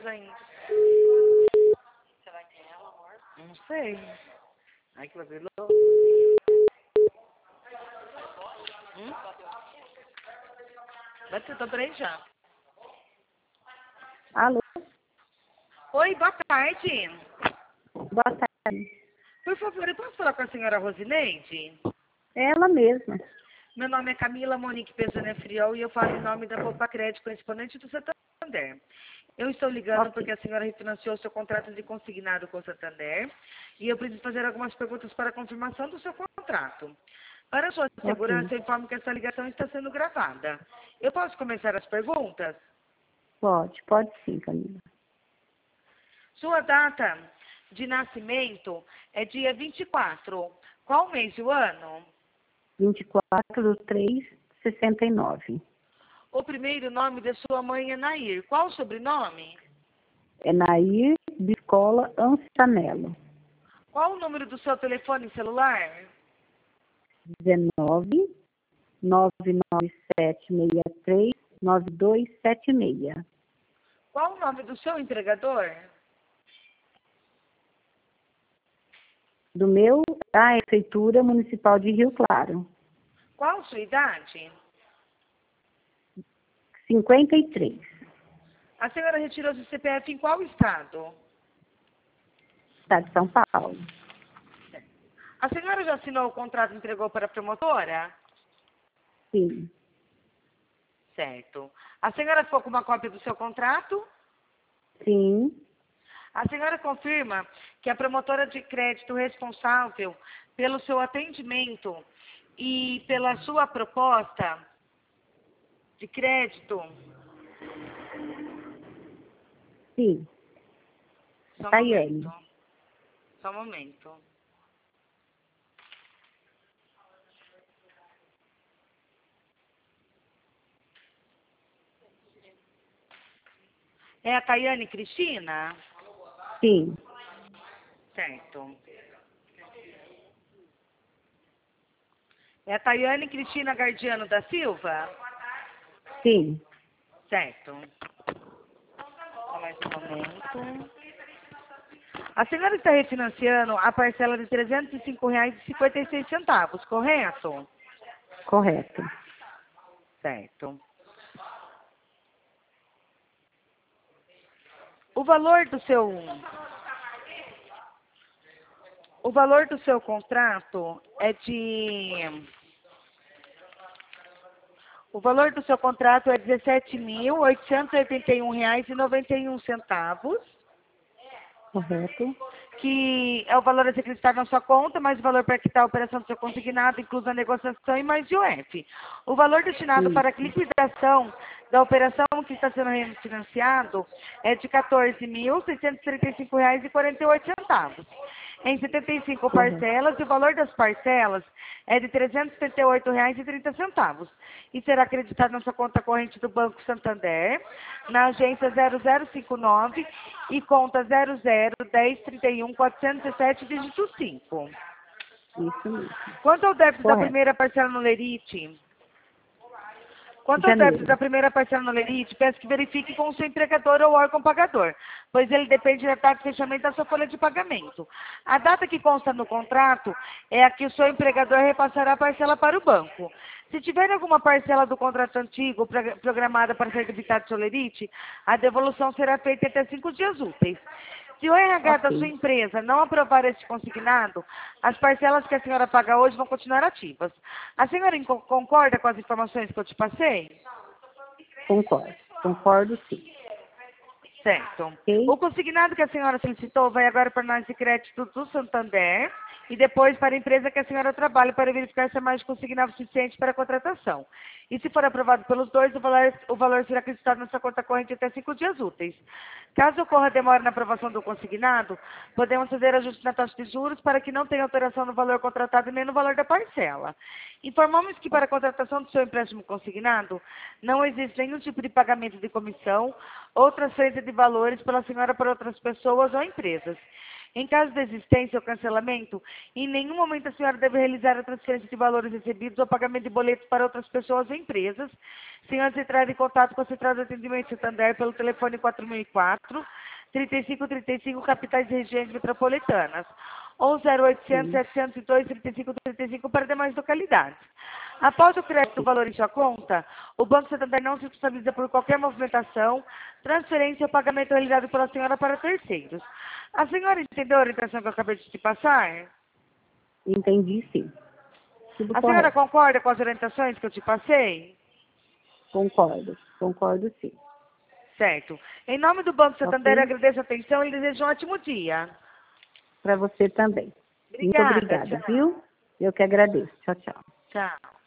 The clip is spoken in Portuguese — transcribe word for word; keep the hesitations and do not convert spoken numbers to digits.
ainda. Você vai ter ela, amor? Não sei. Ai, que bagulho louco. Hum? Vai ser, tô por aí já. Alô? Oi, boa tarde. Boa tarde. Por favor, eu posso falar com a senhora Rosineide? Ela mesma. Meu nome é Camila Monique Pesana Friol e eu falo em nome da Poupa Crédito, correspondente do Santander. Eu estou ligando Ok. porque a senhora refinanciou seu contrato de consignado com o Santander e eu preciso fazer algumas perguntas para a confirmação do seu contrato. Para sua segurança, Ok. eu informo que essa ligação está sendo gravada. Eu posso começar as perguntas? Pode, pode sim, Camila. Sua data de nascimento é dia vinte e quatro. Qual mês e o ano? vinte e quatro de três de sessenta e nove. O primeiro nome de sua mãe é Nair. Qual o sobrenome? É Nair de Escola Ansanello. Qual o número do seu telefone celular? dezenove, nove nove sete seis três, nove dois sete seis. Qual o nome do seu empregador? Do meu, a Prefeitura Municipal de Rio Claro. Qual sua idade? cinquenta e três. A senhora retirou seu C P F em qual estado? Estado de São Paulo. A senhora já assinou o contrato e entregou para a promotora? Sim. Certo. A senhora ficou com uma cópia do seu contrato? Sim. A senhora confirma que a promotora de crédito responsável pelo seu atendimento e pela sua proposta de crédito... Sim. Só um Tayane. momento. Só um momento. É a Tayane Cristina? Sim. Certo. É a Tayane Cristina Gardiano da Silva? Sim. Certo. Só mais um momento. A senhora está refinanciando a parcela de trezentos e cinco reais e cinquenta e seis centavos, correto? Correto. Certo. O valor do seu... O valor do seu contrato é de... O valor do seu contrato é dezessete mil oitocentos e oitenta e um reais e noventa e um centavos, Correto. que é o valor a ser acreditado na sua conta, mais o valor para quitar a operação do seu consignado, incluso a negociação e mais I O F. O valor destinado para a Isso. liquidação da operação que está sendo refinanciado é de quatorze mil seiscentos e trinta e cinco reais e quarenta e oito centavos. Em setenta e cinco Correto. parcelas, e o valor das parcelas é de trezentos e setenta e oito reais e trinta centavos. E será acreditado na sua conta corrente do Banco Santander, na agência zero zero cinco nove e conta zero zero dez trinta e um quatrocentos e sete, dígito cinco. Isso mesmo. Quanto ao débito da Correto. primeira parcela no Lerite, Quanto ao débito da Janeiro. primeira parcela no Lerite, peço que verifique com o seu empregador ou órgão pagador, pois ele depende da data de fechamento da sua folha de pagamento. A data que consta no contrato é a que o seu empregador repassará a parcela para o banco. Se tiver alguma parcela do contrato antigo pro- programada para ser debitada do seu Lerite, a devolução será feita até cinco dias úteis. Se o R H da sua Ok. empresa não aprovar este consignado, as parcelas que a senhora paga hoje vão continuar ativas. A senhora inco- concorda com as informações que eu te passei? Concordo. Concordo sim. Certo. Ok? O consignado que a senhora solicitou vai agora para a análise de crédito do Santander e depois para a empresa que a senhora trabalha para verificar se é mais consignado suficiente para a contratação. E se for aprovado pelos dois, o valor, o valor será acreditado na sua conta corrente até cinco dias úteis. Caso ocorra demora na aprovação do consignado, podemos fazer ajuste na taxa de juros para que não tenha alteração no valor contratado e nem no valor da parcela. Informamos que para a contratação do seu empréstimo consignado, não existe nenhum tipo de pagamento de comissão ou transferência de valores pela senhora para outras pessoas ou empresas. Em caso de existência ou cancelamento, em nenhum momento a senhora deve realizar a transferência de valores recebidos ou pagamento de boletos para outras pessoas ou empresas, sem antes entrar em contato com a Central de Atendimento Santander pelo telefone quatro mil e quatro, trinta e cinco trinta e cinco, capitais e regiões metropolitanas, ou zero oitocentos, Sim, setecentos e dois, trinta e cinco trinta e cinco para demais localidades. Após o crédito do sim. valor em sua conta, o Banco Santander não se responsabiliza por qualquer movimentação, transferência ou pagamento realizado pela senhora para terceiros. A senhora entendeu a orientação que eu acabei de te passar? Entendi, sim. Tudo A senhora correto. concorda com as orientações que eu te passei? Concordo. Concordo, sim. Certo. Em nome do Banco Santander, eu Ok? agradeço a atenção e desejo um ótimo dia. Para você também. Muito Obrigada. obrigada, Tchau. viu? Eu que agradeço. Tchau, tchau. Tchau.